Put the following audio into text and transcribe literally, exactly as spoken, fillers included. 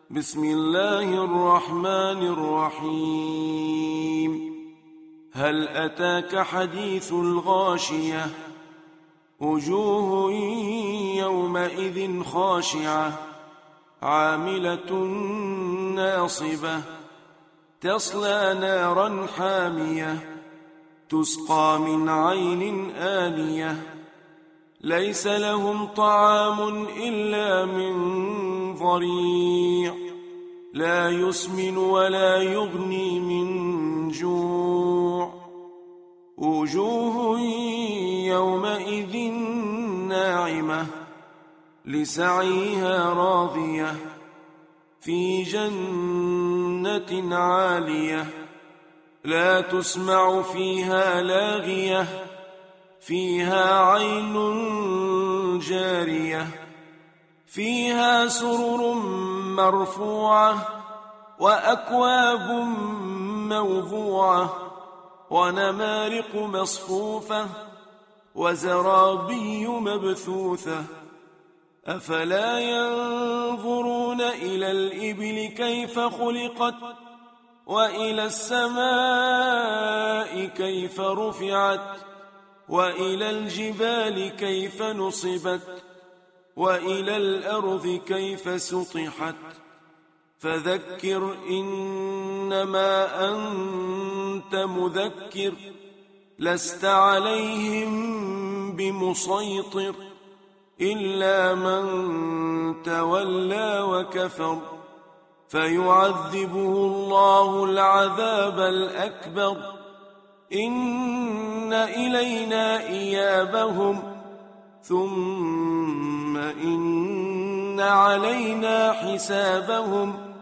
بسم الله الرحمن الرحيم. هل أتاك حديث الغاشية؟ وجوه يومئذ خاشعة عاملة ناصبة تصلى نارا حامية تسقى من عين آنية ليس لهم طعام إلا من ضريع لا يسمن ولا يغني من جوع. وجوه يومئذ ناعمة لسعيها راضية في جنة عالية لا تسمع فيها لاغية فيها عين جارية فيها سرر مرفوعة وأكواب موضوعة ونمارق مصفوفة وزرابي مبثوثة. أفلا ينظرون إلى الإبل كيف خلقت وإلى السماء كيف رفعت وإلى الجبال كيف نصبت وإلى الأرض كيف سطحت. فذكر إنما أنت مذكر لست عليهم بمسيطر إلا من تولى وكفر فيعذبه الله العذاب الأكبر. إن إلينا إيابهم ثم إن علينا حسابهم